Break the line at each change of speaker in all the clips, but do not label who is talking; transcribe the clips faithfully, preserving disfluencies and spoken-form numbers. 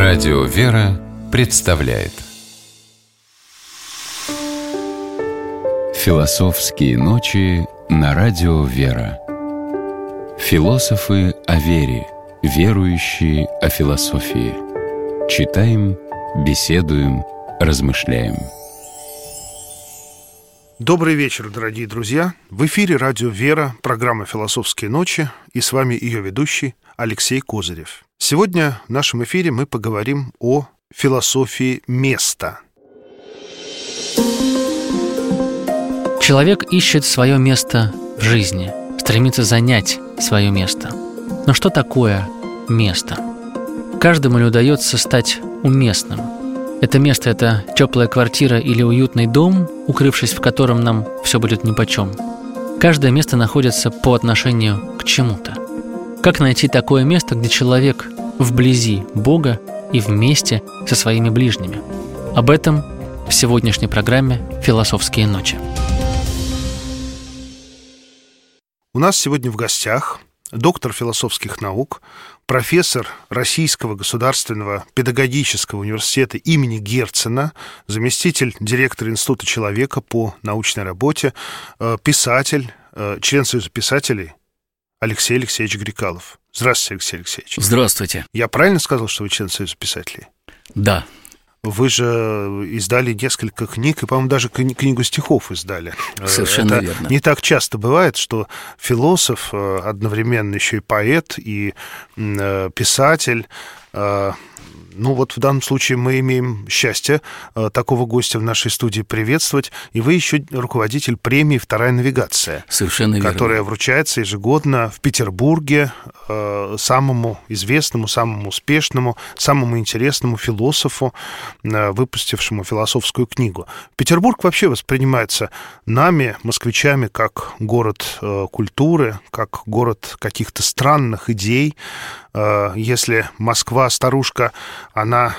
Радио «Вера» представляет Философские ночи на Радио «Вера». Философы о вере, верующие о философии. Читаем, беседуем, размышляем.
Добрый вечер, дорогие друзья! В эфире Радио «Вера», программа «Философские ночи», и с вами ее ведущий Алексей Козырев. Сегодня в нашем эфире мы поговорим о философии места.
Человек ищет свое место в жизни, стремится занять свое место. Но что такое место? Каждому ли удается стать уместным? Это место – это теплая квартира или уютный дом, укрывшись в котором нам все будет нипочем. Каждое место находится по отношению к чему-то. Как найти такое место, где человек вблизи Бога и вместе со своими ближними? Об этом в сегодняшней программе «Философские ночи».
У нас сегодня в гостях доктор философских наук, профессор Российского государственного педагогического университета имени Герцена, заместитель директора Института человека по научной работе, писатель, член Союза писателей Алексей Алексеевич Грекалов. Здравствуйте, Алексей Алексеевич.
Здравствуйте.
Я правильно сказал, что вы член Союза писателей?
Да.
Вы же издали несколько книг, и, по-моему, даже книгу стихов издали.
Совершенно
Это
верно.
Не так часто бывает, что философ одновременно еще и поэт, и писатель. Ну вот в данном случае мы имеем счастье такого гостя в нашей студии приветствовать. И вы еще руководитель премии «Вторая навигация».
Совершенно верно.
Которая вручается ежегодно в Петербурге самому известному, самому успешному, самому интересному философу, выпустившему философскую книгу. Петербург вообще воспринимается нами, москвичами, как город культуры, как город каких-то странных идей. Если Москва, старушка, она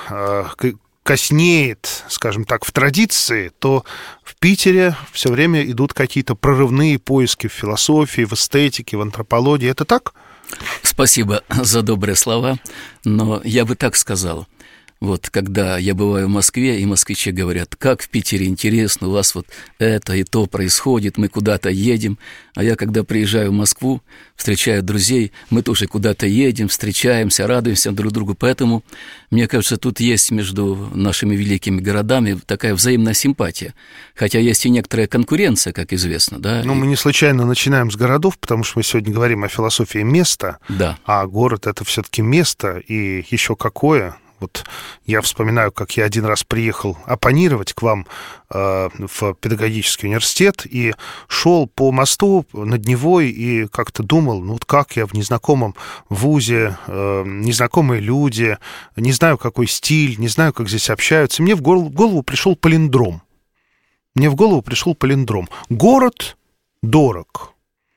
коснеет, скажем так, в традиции, то в Питере все время идут какие-то прорывные поиски в философии, в эстетике, в антропологии. Это так?
Спасибо за добрые слова, но я бы так сказал. Вот, когда я бываю в Москве, и москвичи говорят, как в Питере интересно, у вас вот это и то происходит, мы куда-то едем. А я, когда приезжаю в Москву, встречаю друзей, мы тоже куда-то едем, встречаемся, радуемся друг другу. Поэтому, мне кажется, тут есть между нашими великими городами такая взаимная симпатия. Хотя есть и некоторая конкуренция, как известно. Да?
Ну, мы не случайно начинаем с городов, потому что мы сегодня говорим о философии места,
да.
А город — это все-таки место, и еще какое. Вот я вспоминаю, как я один раз приехал оппонировать к вам э, в педагогический университет и шел по мосту над Невой и как-то думал, ну вот как я в незнакомом вузе, э, незнакомые люди, не знаю, какой стиль, не знаю, как здесь общаются. Мне в голову, в голову пришел палиндром. Мне в голову пришел палиндром. Город дорог.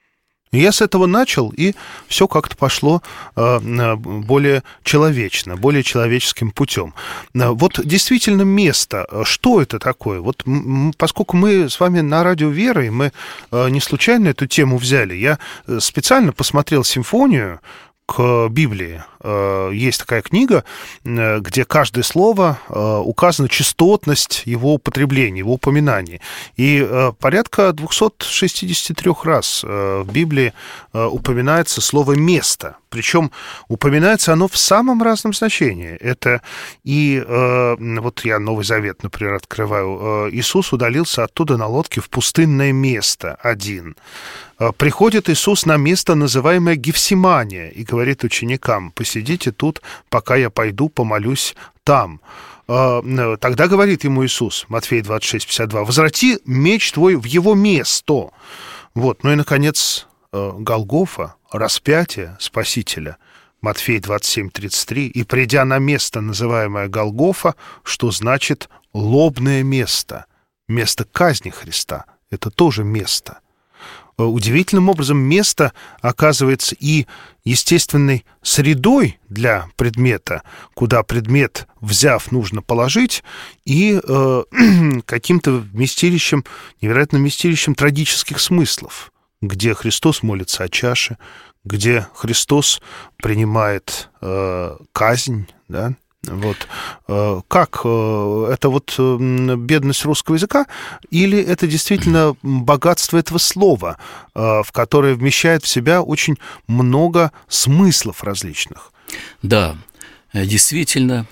Я с этого начал, и все как-то пошло э, более человечно, более человеческим путем. Вот действительно место, что это такое? Вот поскольку мы с вами на Радио «Вера», и мы э, не случайно эту тему взяли, я специально посмотрел симфонию к Библии. Есть такая книга, где каждое слово указана частотность его употребления, его упоминаний. И порядка двести шестьдесят три раз в Библии упоминается слово «место». Причем упоминается оно в самом разном значении. Это и, вот я Новый Завет, например, открываю, Иисус удалился оттуда на лодке в пустынное место один. Приходит Иисус на место, называемое Гефсимания, и говорит ученикам: посидите тут, пока я пойду помолюсь там. Тогда говорит ему Иисус, Матфея двадцать шесть пятьдесят два, возврати меч твой в его место. Вот. Ну и, наконец, Голгофа, распятие Спасителя, Матфея двадцать семь тридцать три, и придя на место, называемое Голгофа, что значит лобное место, место казни Христа, это тоже место. Удивительным образом место оказывается и естественной средой для предмета, куда предмет, взяв, нужно положить, и э, каким-то вместилищем, невероятным вместилищем трагических смыслов, где Христос молится о чаше, где Христос принимает э, казнь, да, Вот. Как? Это вот бедность русского языка или это действительно богатство этого слова, в которое вмещает в себя очень много смыслов различных?
Да, действительно,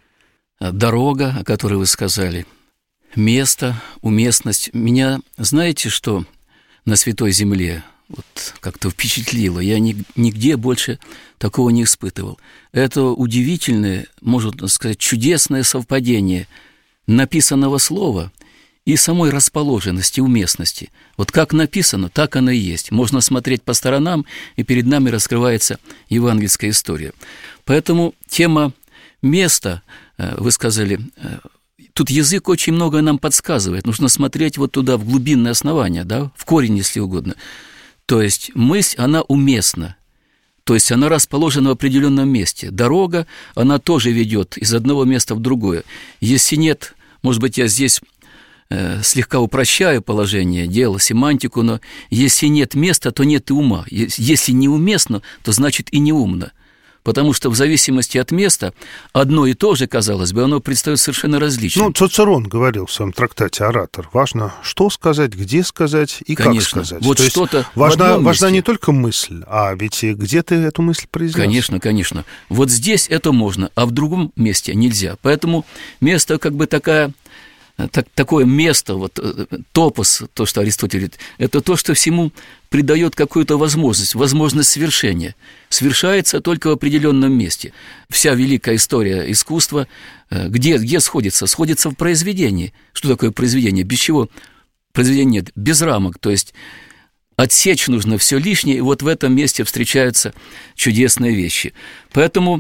дорога, о которой вы сказали, место, уместность. Меня, знаете, что на Святой Земле вот как-то впечатлило? Я нигде больше такого не испытывал. Это удивительное, можно сказать, чудесное совпадение написанного слова и самой расположенности, уместности. Вот как написано, так оно и есть. Можно смотреть по сторонам, и перед нами раскрывается евангельская история. Поэтому тема места, вы сказали, тут язык очень многое нам подсказывает. Нужно смотреть вот туда, в глубинное основание, да, в корень, если угодно. То есть мысль, она уместна. То есть она расположена в определенном месте. Дорога, она тоже ведет из одного места в другое. Если нет, может быть, я здесь э, слегка упрощаю положение дела, семантику, но если нет места, то нет и ума. Если неуместно, то значит и неумно. Потому что в зависимости от места одно и то же, казалось бы, оно предстает совершенно различным.
Ну, Цицерон говорил в своем трактате «Оратор». Важно, что сказать, где сказать и
Конечно.
как сказать.
Вот
то
что-то
есть важна, важна
месте.
не только мысль, а ведь и где ты эту мысль произнес.
Конечно, конечно. Вот здесь это можно, а в другом месте нельзя. Поэтому место как бы такая... Так, такое место, вот, топос, то, что Аристотель говорит, это то, что всему придает какую-то возможность, возможность совершения. Совершается только в определенном месте. Вся великая история искусства, где, где сходится? Сходится в произведении. Что такое произведение? Без чего произведения нет? Без рамок, то есть отсечь нужно все лишнее, и вот в этом месте встречаются чудесные вещи. Поэтому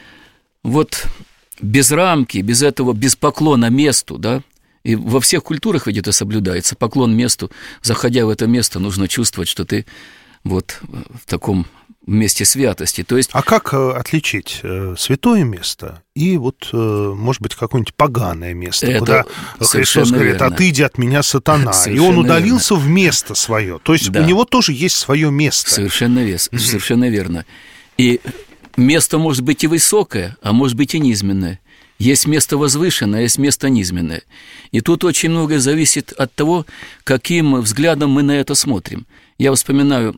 вот без рамки, без этого, без поклона месту, да, и во всех культурах ведь это соблюдается, поклон месту. Заходя в это место, нужно чувствовать, что ты вот в таком месте святости. То есть...
А как отличить святое место и вот, может быть, какое-нибудь поганое место, это куда Христос говорит,
верно.
«Отыди от меня, сатана»,
Совершенно
и он удалился
верно.
в место свое. То есть да. у него тоже есть свое место.
Совершенно, вес, mm-hmm. совершенно верно. И место может быть и высокое, а может быть и низменное. Есть место возвышенное, есть место низменное. И тут очень многое зависит от того, каким взглядом мы на это смотрим. Я вспоминаю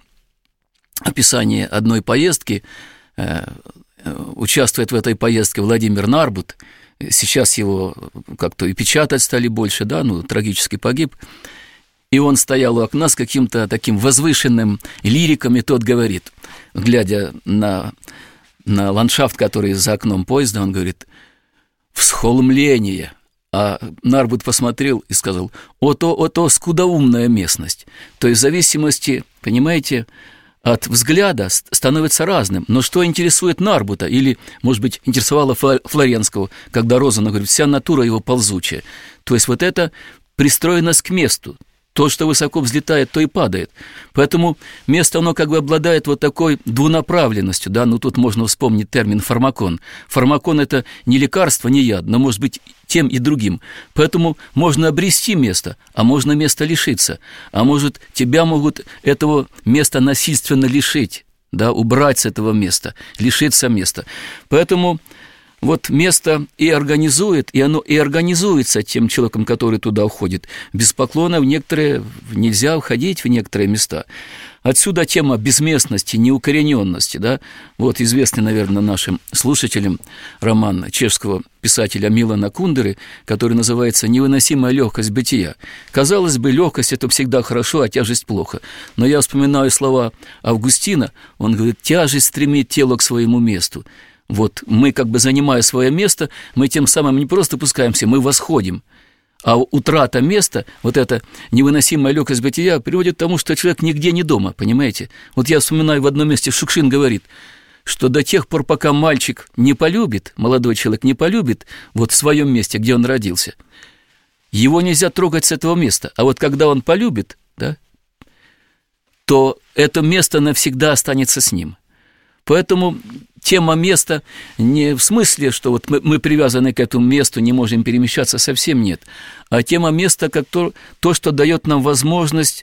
описание одной поездки. Участвует в этой поездке Владимир Нарбут. Сейчас его как-то и печатать стали больше, да, ну, трагически погиб. И он стоял у окна с каким-то таким возвышенным лириком, и тот говорит, глядя на, на ландшафт, который за окном поезда, он говорит: «Всхолмление». А Нарбут посмотрел и сказал: «Ото, ото, скудоумная местность». То есть в зависимости, понимаете, от взгляда становится разным. Но что интересует Нарбута, или, может быть, интересовало Флоренского, когда Розанов говорит: «Вся натура его ползучая». То есть вот это пристроенность к месту. То, что высоко взлетает, то и падает. Поэтому место, оно как бы обладает вот такой двунаправленностью, да, ну тут можно вспомнить термин «фармакон». Фармакон – это не лекарство, не яд, но может быть тем и другим. Поэтому можно обрести место, а можно место лишиться. А может, тебя могут этого места насильственно лишить, да, убрать с этого места, лишиться места. Поэтому... Вот место и организует, и оно и организуется тем человеком, который туда уходит. Без поклона в некоторые нельзя входить в некоторые места. Отсюда тема безместности, неукорененности, да. Вот известный, наверное, нашим слушателям роман чешского писателя Милана Кундеры, который называется «Невыносимая легкость бытия». Казалось бы, легкость – это всегда хорошо, а тяжесть – плохо. Но я вспоминаю слова Августина, он говорит: «Тяжесть стремит тело к своему месту». Вот мы, как бы занимая свое место, мы тем самым не просто опускаемся, мы восходим. А утрата места, вот эта невыносимая легкость бытия, приводит к тому, что человек нигде не дома, понимаете? Вот я вспоминаю, в одном месте Шукшин говорит, что до тех пор, пока мальчик не полюбит, молодой человек не полюбит вот в своем месте, где он родился, его нельзя трогать с этого места. А вот когда он полюбит, да, то это место навсегда останется с ним. Поэтому тема места не в смысле, что вот мы, мы привязаны к этому месту, не можем перемещаться, совсем нет. А тема места как то, то, что дает нам возможность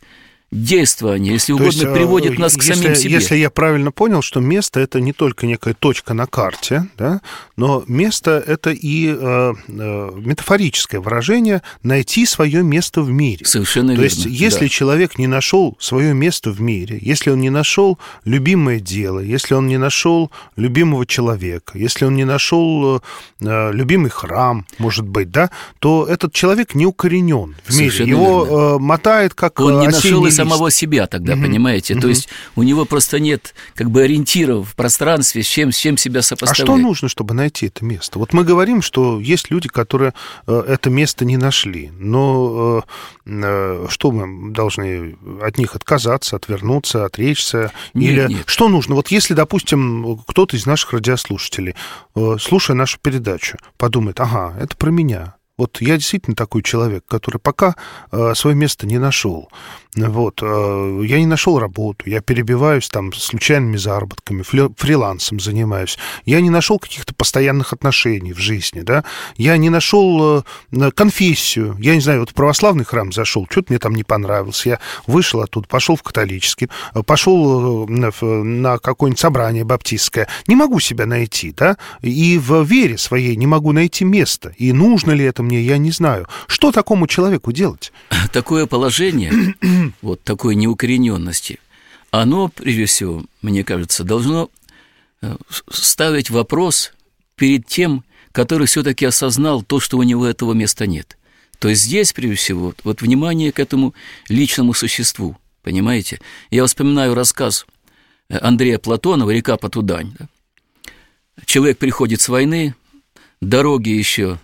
действование, если угодно, есть, приводит нас к
если,
самим себе.
Если я правильно понял, что место – это не только некая точка на карте, да, но место – это и э, э, метафорическое выражение «найти свое место в мире».
Совершенно
То
верно.
есть, если да. человек не нашел свое место в мире, если он не нашел любимое дело, если он не нашел любимого человека, если он не нашел э, любимый храм, может быть, да, то этот человек не укоренен в мире.
Совершенно
Его
верно.
э, мотает как
он не нашел и
лист.
самого себя тогда, угу. понимаете? Угу. То есть у него просто нет как бы ориентиров в пространстве, с чем, с чем себя сопоставлять.
А что нужно, чтобы найти это место? Вот мы говорим, что есть люди, которые э, это место не нашли, но э, э, что мы должны от них отказаться, отвернуться, отречься?
Нет,
Или
нет.
что нужно? Вот если, допустим, кто-то из наших радиослушателей, э, слушая нашу передачу, подумает, ага, это про меня. Вот я действительно такой человек, который пока э, свое место не нашел. Вот, э, я не нашел работу, я перебиваюсь там случайными заработками, фли- фрилансом занимаюсь. Я не нашел каких-то постоянных отношений в жизни, да. Я не нашел э, конфессию. Я не знаю, вот в православный храм зашел, что-то мне там не понравилось. Я вышел оттуда, пошел в католический, пошел э, на какое-нибудь собрание баптистское. Не могу себя найти, да. И в вере своей не могу найти место. И нужно ли это мне, я не знаю. Что такому человеку делать?
Такое положение, вот такой неукорененности, оно, прежде всего, мне кажется, должно ставить вопрос перед тем, который все-таки осознал то, что у него этого места нет. То есть здесь, прежде всего, вот внимание к этому личному существу, понимаете? Я вспоминаю рассказ Андрея Платонова «Река Потудань». Человек приходит с войны, дороги еще...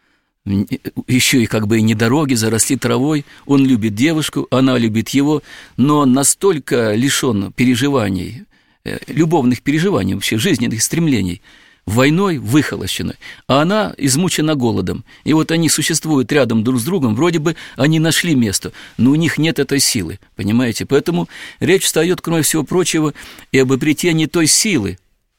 еще и как бы и не дороги, заросли травой, он любит девушку, она любит его, но он настолько лишен переживаний, любовных переживаний, вообще жизненных стремлений, войной выхолощенной, а она измучена голодом. И вот они существуют рядом друг с другом, вроде бы они нашли место, но у них нет этой силы, понимаете? Поэтому речь встает, кроме всего прочего, и об обретении той силы.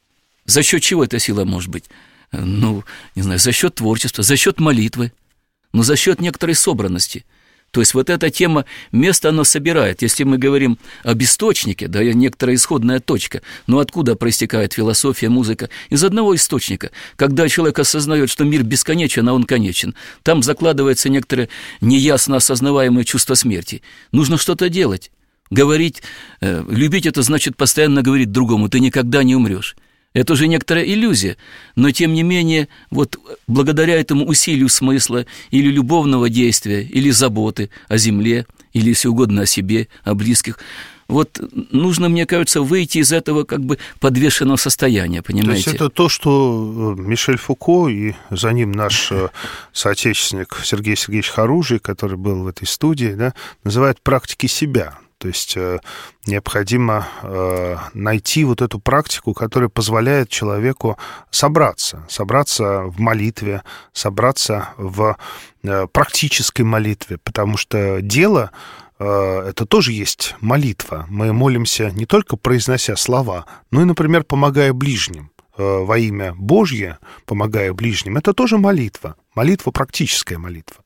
За счет чего эта сила может быть? Ну, не знаю, за счет творчества, за счет молитвы, но за счет некоторой собранности. То есть вот эта тема место оно собирает. Если мы говорим об источнике, да, некоторая исходная точка, но откуда проистекает философия, музыка? Из одного источника. Когда человек осознает, что мир бесконечен, а он конечен, там закладывается некоторое неясно осознаваемое чувство смерти. Нужно что-то делать. Говорить, э, любить — это значит постоянно говорить другому: ты никогда не умрешь. Это уже некоторая иллюзия, но тем не менее, вот благодаря этому усилию смысла или любовного действия, или заботы о земле, или, если угодно, о себе, о близких, вот нужно, мне кажется, выйти из этого как бы подвешенного состояния, понимаете?
То есть это то, что Мишель Фуко и за ним наш соотечественник Сергей Сергеевич Харужий, который был в этой студии, да, называют практикой себя. То есть э, необходимо э, найти вот эту практику, которая позволяет человеку собраться, собраться в молитве, собраться в э, практической молитве, потому что дело э, это тоже есть молитва. Мы молимся не только произнося слова, но и, например, помогая ближним э, во имя Божье, помогая ближним. Это тоже молитва, молитва, практическая молитва.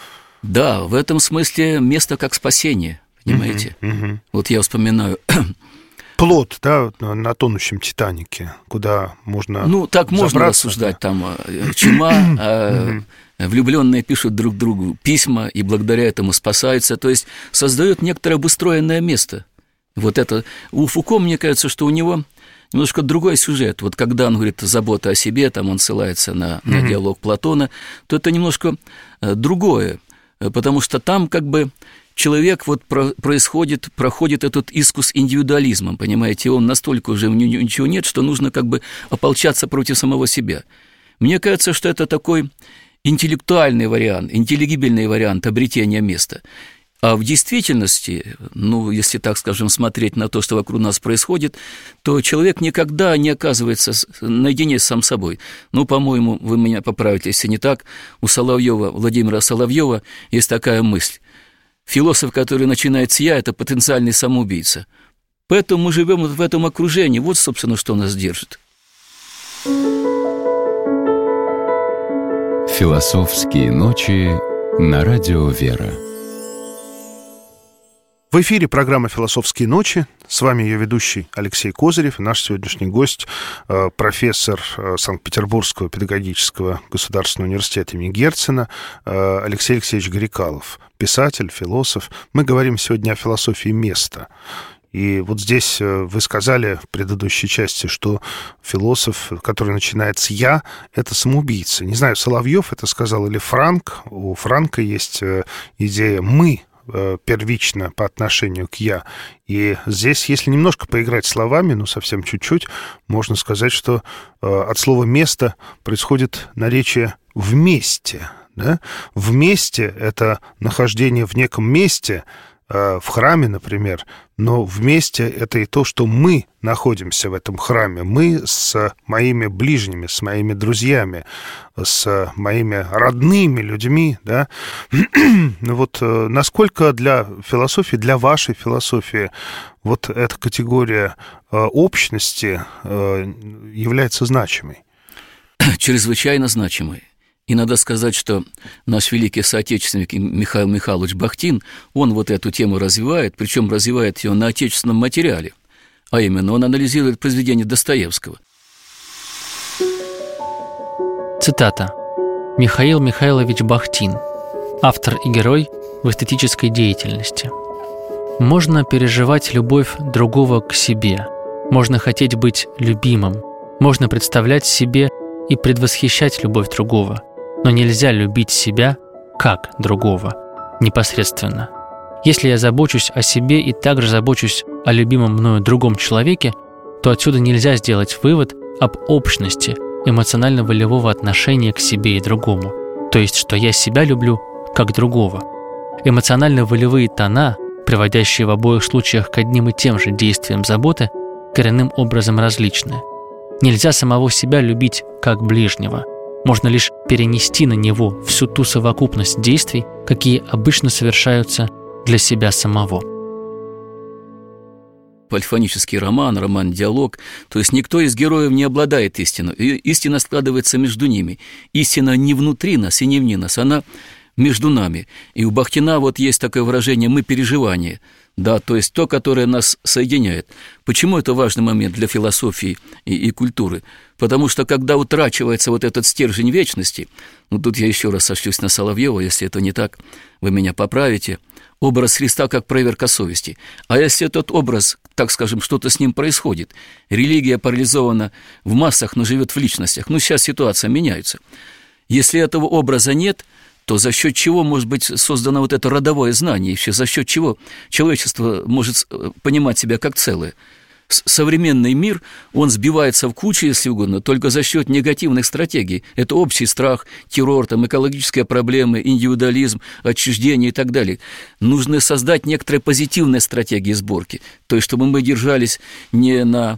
Да, в этом смысле место как спасение. Понимаете? Uh-huh, uh-huh. Вот я вспоминаю...
Плот, да, на тонущем Титанике, куда можно
Ну, так
забраться,
можно рассуждать, да. Там чума, uh-huh. влюбленные пишут друг другу письма, и благодаря этому спасаются, то есть создают некоторое обустроенное место. Вот это... У Фуко, мне кажется, что у него немножко другой сюжет. Вот когда он говорит «забота о себе», там он ссылается на, uh-huh. на диалог Платона, то это немножко другое, потому что там как бы... Человек вот про, происходит, проходит этот искус индивидуализмом, понимаете, он настолько уже у него ничего нет, что нужно как бы ополчаться против самого себя. Мне кажется, что это такой интеллектуальный вариант, интеллигибельный вариант обретения места. А в действительности, ну, если так скажем, смотреть на то, что вокруг нас происходит, то человек никогда не оказывается наедине с сам собой. Ну, по-моему, вы меня поправите, если не так, у Соловьева, Владимира Соловьева есть такая мысль. Философ, который начинает с «я», это потенциальный самоубийца. Поэтому мы живем в этом окружении. Вот, собственно, что нас держит.
Философские ночи на радио «Вера».
В эфире программа «Философские ночи». С вами ее ведущий Алексей Козырев. И наш сегодняшний гость, профессор Санкт-Петербургского педагогического государственного университета имени Герцена Алексей Алексеевич Гарикалов, писатель, философ. Мы говорим сегодня о философии места. И вот здесь вы сказали в предыдущей части, что философ, который начинает с «я», это самоубийца. Не знаю, Соловьев это сказал или Франк. У Франка есть идея «мы» первично по отношению к «я». И здесь, если немножко поиграть словами, ну, совсем чуть-чуть, можно сказать, что от слова «место» происходит наречие «вместе». Да? «Вместе» — это нахождение в неком месте, в храме, например, но вместе это и то, что мы находимся в этом храме. Мы с моими ближними, с моими друзьями, с моими родными людьми. Да? Вот насколько для философии, для вашей философии, вот эта категория общности является значимой?
Чрезвычайно значимой. И надо сказать, что наш великий соотечественник Михаил Михайлович Бахтин, он вот эту тему развивает, причем развивает ее на отечественном материале, а именно он анализирует произведения Достоевского.
Цитата. Михаил Михайлович Бахтин, автор и герой в эстетической деятельности. Можно переживать любовь другого к себе, можно хотеть быть любимым, можно представлять себе и предвосхищать любовь другого, но нельзя любить себя как другого, непосредственно. Если я забочусь о себе и также забочусь о любимом мною другом человеке, то отсюда нельзя сделать вывод об общности эмоционально-волевого отношения к себе и другому, то есть, что я себя люблю как другого. Эмоционально-волевые тона, приводящие в обоих случаях к одним и тем же действиям заботы, коренным образом различны. Нельзя самого себя любить как ближнего. Можно лишь перенести на него всю ту совокупность действий, какие обычно совершаются для себя самого.
Полифонический роман, роман-диалог, то есть никто из героев не обладает истиной. И истина складывается между ними. Истина не внутри нас и не вне нас, она между нами. И у Бахтина вот есть такое выражение «мы переживание». Да, то есть то, которое нас соединяет. Почему это важный момент для философии и, и культуры? Потому что когда утрачивается вот этот стержень вечности, ну тут я еще раз сошлюсь на Соловьева, если это не так, вы меня поправите, образ Христа как проверка совести. А если этот образ, так скажем, что-то с ним происходит, религия парализована в массах, но живет в личностях, ну сейчас ситуация меняется. Если этого образа нет, то за счет чего может быть создано вот это родовое знание, еще за счет чего человечество может понимать себя как целое. Современный мир, он сбивается в кучу, если угодно, только за счет негативных стратегий. Это общий страх, террор, там, экологические проблемы, индивидуализм, отчуждение и так далее. Нужно создать некоторые позитивные стратегии сборки, то есть чтобы мы держались не на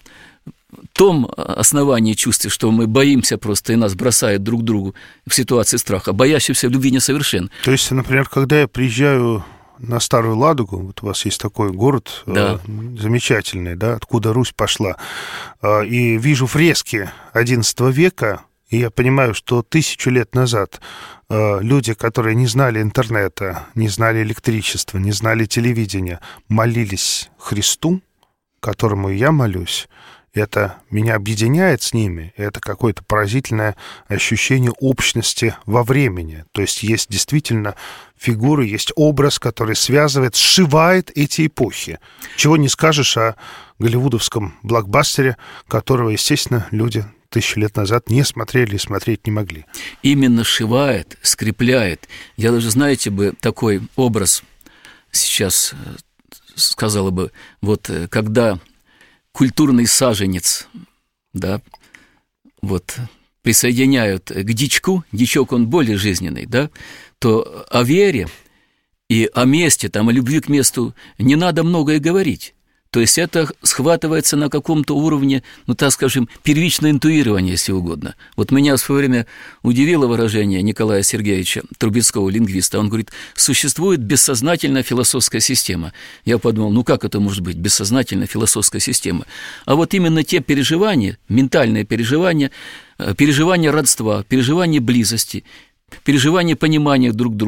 том основании чувств, что мы боимся просто и нас бросают друг к другу в ситуации страха, боящийся любви несовершен.
То есть, например, когда я приезжаю на Старую Ладогу, вот у вас есть такой город да. э, замечательный, да, откуда Русь пошла, э, и вижу фрески одиннадцатого века, и я понимаю, что тысячу лет назад э, люди, которые не знали интернета, не знали электричества, не знали телевидения, молились Христу, которому я молюсь. Это меня объединяет с ними, это какое-то поразительное ощущение общности во времени. То есть есть действительно фигуры, есть образ, который связывает, сшивает эти эпохи. Чего не скажешь о голливудовском блокбастере, которого, естественно, люди тысячу лет назад не смотрели и смотреть не могли.
Именно сшивает, скрепляет. Я даже, знаете бы, такой образ сейчас сказала бы, вот когда культурный саженец, да, вот, присоединяют к дичку, дичок он более жизненный, да, то о вере и о месте, там, о любви к месту не надо многое говорить. То есть это схватывается на каком-то уровне, ну, так скажем, первичное интуирование, если угодно. Вот меня в свое время удивило выражение Николая Сергеевича Трубецкого, лингвиста. Он говорит, существует бессознательная философская система. Я подумал, ну как это может быть, бессознательная философская система? А вот именно те переживания, ментальные переживания, переживания родства, переживания близости, переживания понимания друг к другу,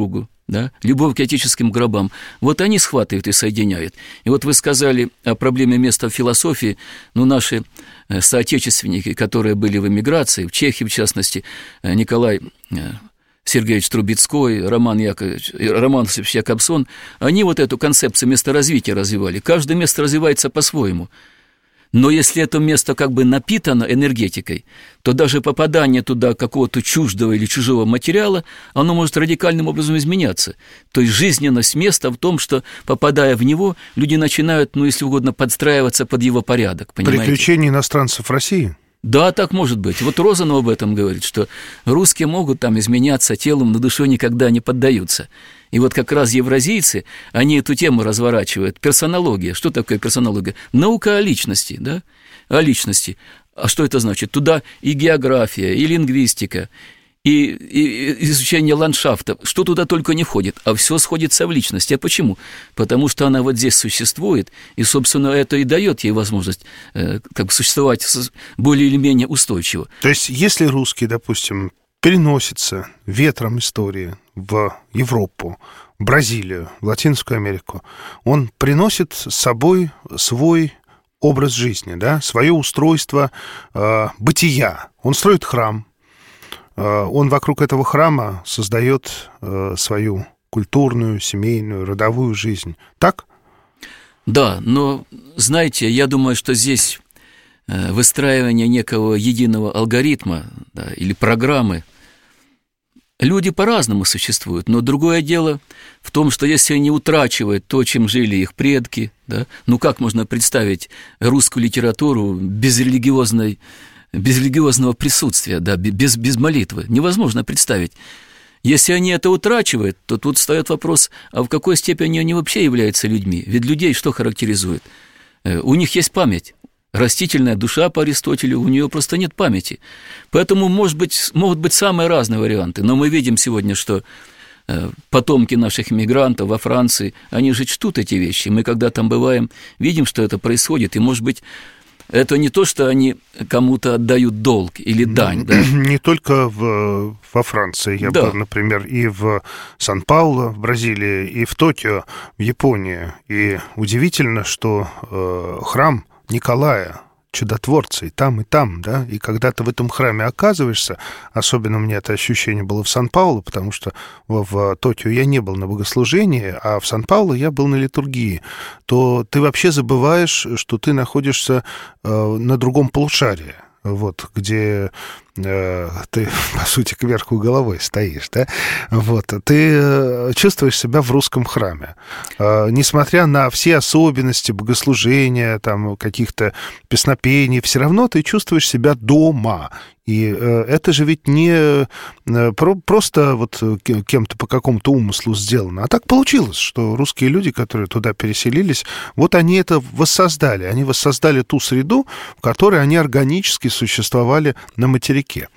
да, любовь к отеческим гробам, вот они схватывают и соединяют. И вот вы сказали о проблеме места в философии, ну, наши соотечественники, которые были в эмиграции, в Чехии, в частности, Николай Сергеевич Трубецкой, Роман, Яковлевич, Роман Якобсон, они вот эту концепцию месторазвития развивали. Каждое место развивается по-своему. Но если это место как бы напитано энергетикой, то даже попадание туда какого-то чуждого или чужого материала, оно может радикальным образом изменяться. То есть жизненность места в том, что, попадая в него, люди начинают, ну, если угодно, подстраиваться под его порядок, понимаете?
Приключения иностранцев в России?
Да, так может быть. Вот Розанов об этом говорит, что русские могут там изменяться телом, но душой никогда не поддаются. И вот как раз евразийцы, они эту тему разворачивают. Персонология. Что такое персонология? Наука о личности, да? О личности. А что это значит? Туда и география, и лингвистика, и, и изучение ландшафта. Что туда только не входит. А все сходится в личности. А почему? Потому что она вот здесь существует, и, собственно, это и дает ей возможность э, как бы существовать более или менее устойчиво.
То есть, если русский, допустим, переносится ветром истории в Европу, в Бразилию, в Латинскую Америку, он приносит с собой свой образ жизни, да, свое устройство э, бытия. Он строит храм, э, он вокруг этого храма создает э, свою культурную, семейную, родовую жизнь. Так?
Да, но, знаете, я думаю, что здесь выстраивание некого единого алгоритма, да, или программы. Люди по-разному существуют, но другое дело в том, что если они утрачивают то, чем жили их предки, да, ну как можно представить русскую литературу без религиозной, без религиозного присутствия, да, без, без молитвы? Невозможно представить. Если они это утрачивают, то тут встает вопрос, а в какой степени они вообще являются людьми? Ведь людей что характеризует? У них есть память. Растительная душа по Аристотелю, у нее просто нет памяти. Поэтому, может быть, могут быть самые разные варианты. Но мы видим сегодня, что потомки наших иммигрантов во Франции, они же чтут эти вещи. Мы, когда там бываем, видим, что это происходит. И, может быть, это не то, что они кому-то отдают долг или дань. Да?
Не только в, во Франции. Я да. был, например, и в Сан-Паулу, в Бразилии, и в Токио, в Японии. И удивительно, что э, храм Николая, чудотворца, и там, и там, да, и когда ты в этом храме оказываешься, особенно у меня это ощущение было в Сан-Паулу, потому что в, в Токио я не был на богослужении, а в Сан-Паулу я был на литургии, то ты вообще забываешь, что ты находишься э, на другом полушарии, вот, где э, ты, по сути, кверху головой стоишь, да, вот, ты чувствуешь себя в русском храме. Э, несмотря на все особенности богослужения, там, каких-то песнопений, все равно ты чувствуешь себя дома. И э, это же ведь не э, про, просто вот кем-то по какому-то умыслу сделано, а так получилось, что русские люди, которые туда переселились, вот они это воссоздали. Они воссоздали ту среду, в которой они органически существовали на материке.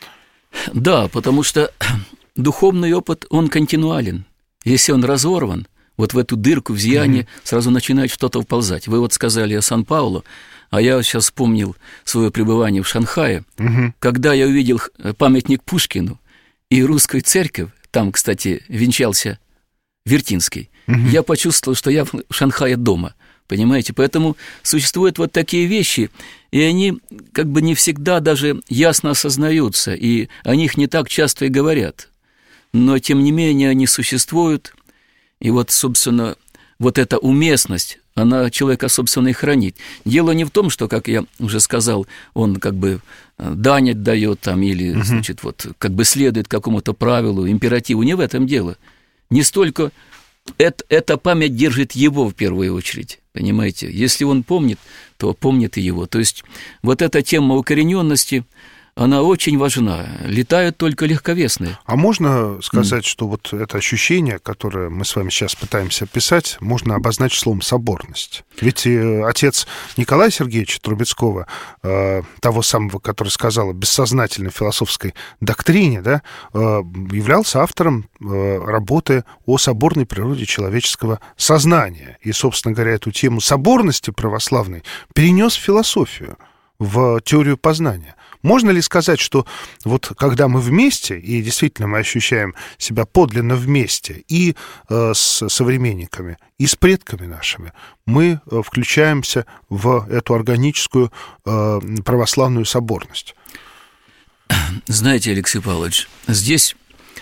Да, потому что духовный опыт, он континуален. Если он разорван, вот в эту дырку, в зияние, mm-hmm. сразу начинает что-то вползать. Вы вот сказали о Сан-Паулу, а я сейчас вспомнил свое пребывание в Шанхае, угу. когда я увидел памятник Пушкину и русскую церковь, там, кстати, венчался Вертинский, угу. я почувствовал, что я в Шанхае дома, понимаете? Поэтому существуют вот такие вещи, и они как бы не всегда даже ясно осознаются, и о них не так часто и говорят. Но, тем не менее, они существуют, и вот, собственно, вот эта уместность, она человека, собственно, и хранит. Дело не в том, что, как я уже сказал, он как бы дань отдает там, или, uh-huh. значит, вот, как бы следует какому-то правилу, императиву. Не в этом дело. Не столько это, эта память держит его в первую очередь, понимаете? Если он помнит, то помнит и его. То есть вот эта тема укорененности, она очень важна. Летают только легковесные.
А можно сказать, mm. что вот это ощущение, которое мы с вами сейчас пытаемся описать, можно обозначить словом «соборность». Ведь отец Николая Сергеевича Трубецкого, того самого, который сказал о бессознательной философской доктрине, да, являлся автором работы о соборной природе человеческого сознания. И, собственно говоря, эту тему соборности православной перенес в философию. в теорию познания. Можно ли сказать, что вот когда мы вместе, и действительно мы ощущаем себя подлинно вместе и э, с современниками, и с предками нашими, мы э, включаемся в эту органическую э, православную соборность?
Знаете, Алексей Павлович, здесь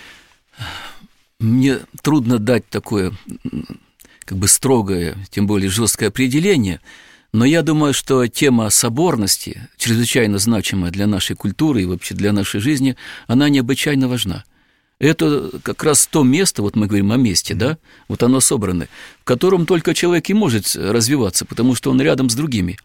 мне трудно дать такое как бы строгое, тем более жесткое определение, но я думаю, что тема соборности, чрезвычайно значимая для нашей культуры и вообще для нашей жизни, она необычайно важна. Это как раз то место, вот мы говорим о месте, да, вот оно собрано, в котором только человек и может развиваться, потому что он рядом с другими.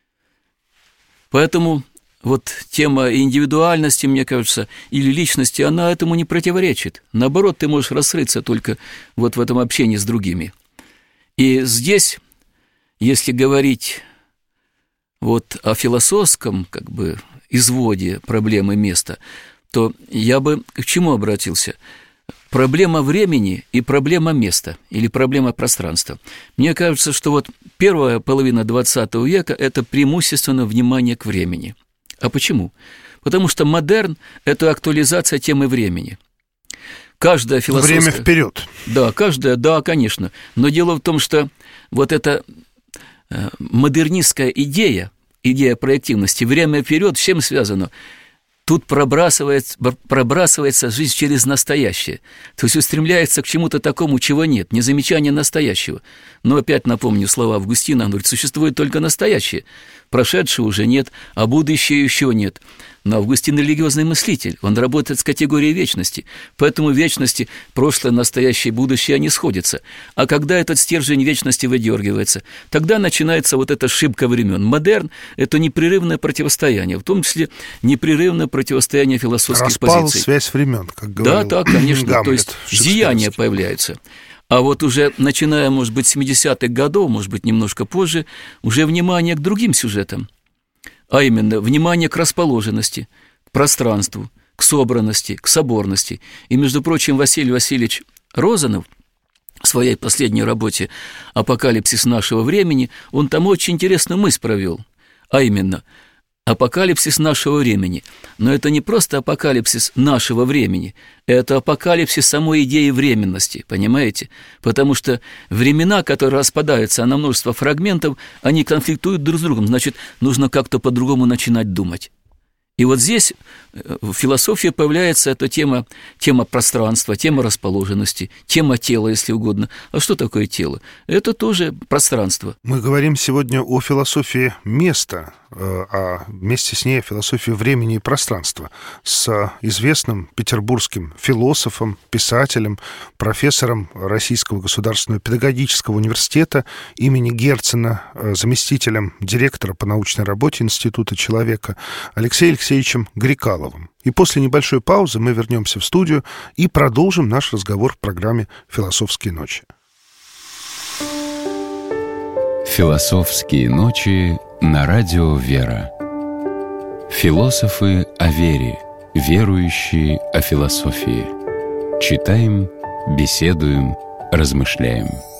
Поэтому вот тема индивидуальности, мне кажется, или личности, она этому не противоречит. Наоборот, ты можешь раскрыться только вот в этом общении с другими. И здесь, если говорить вот о философском как бы изводе проблемы места, то я бы к чему обратился? Проблема времени и проблема места, или проблема пространства. Мне кажется, что вот первая половина двадцатого века – это преимущественно внимание к времени. А почему? Потому что модерн – это актуализация темы времени. Каждая философская...
Время вперед.
Да, каждая, да, конечно. Но дело в том, что вот эта модернистская идея, идея проективности, время вперед, с чем связано? Тут пробрасывается, пробрасывается жизнь через настоящее. То есть устремляется к чему-то такому, чего нет, не замечание настоящего. Но опять напомню слова Августина, он говорит, существует только настоящее. Прошедшего уже нет, а будущее еще нет. Но Августин религиозный мыслитель, он работает с категорией вечности. Поэтому в вечности прошлое, настоящее и будущее, они сходятся. А когда этот стержень вечности выдергивается, тогда начинается вот эта ошибка времен. Модерн – это непрерывное противостояние, в том числе непрерывное противостояние философских
Распал,
позиций.
Связь времен, как говорил
Да, так, конечно,
Гамлет,
то есть зияние появляется. А вот уже начиная, может быть, с семидесятых годов, может быть, немножко позже, уже внимание к другим сюжетам, а именно внимание к расположенности, к пространству, к собранности, к соборности. И, между прочим, Василий Васильевич Розанов в своей последней работе «Апокалипсис нашего времени», он там очень интересную мысль провел, а именно апокалипсис нашего времени. Но это не просто апокалипсис нашего времени, это апокалипсис самой идеи временности, понимаете? Потому что времена, которые распадаются на множество фрагментов, они конфликтуют друг с другом, значит, нужно как-то по-другому начинать думать. И вот здесь в философии появляется эта тема, тема пространства, тема расположенности, тема тела, если угодно. А что такое тело? Это тоже пространство.
Мы говорим сегодня о философии места, а вместе с ней о философии времени и пространства с известным петербургским философом, писателем, профессором Российского государственного педагогического университета имени Герцена, заместителем директора по научной работе Института человека Алексеем Алексеевичем Грекаловым. И после небольшой паузы мы вернемся в студию и продолжим наш разговор в программе «Философские ночи».
«Философские ночи» на радио «Вера». Философы о вере, верующие о философии. Читаем, беседуем, размышляем.